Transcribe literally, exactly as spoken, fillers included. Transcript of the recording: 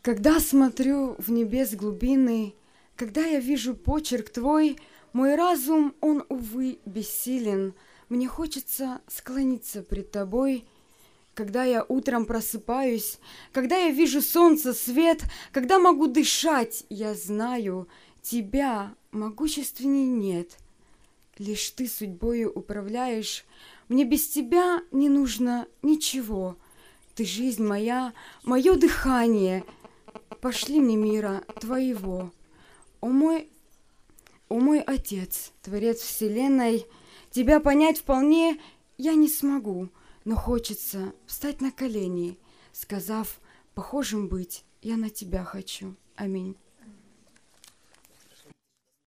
Когда смотрю в небес глубины, когда я вижу почерк твой, мой разум, он, увы, бессилен. Мне хочется склониться пред тобой. Когда я утром просыпаюсь, когда я вижу солнце, свет, когда могу дышать, я знаю, тебя могущественней нет. Лишь ты судьбою управляешь, мне без тебя не нужно ничего. Ты жизнь моя, мое дыхание, пошли мне мира твоего. О мой, о мой Отец, Творец вселенной, тебя понять вполне я не смогу, но хочется встать на колени, сказав, похожим быть я на тебя хочу. Аминь.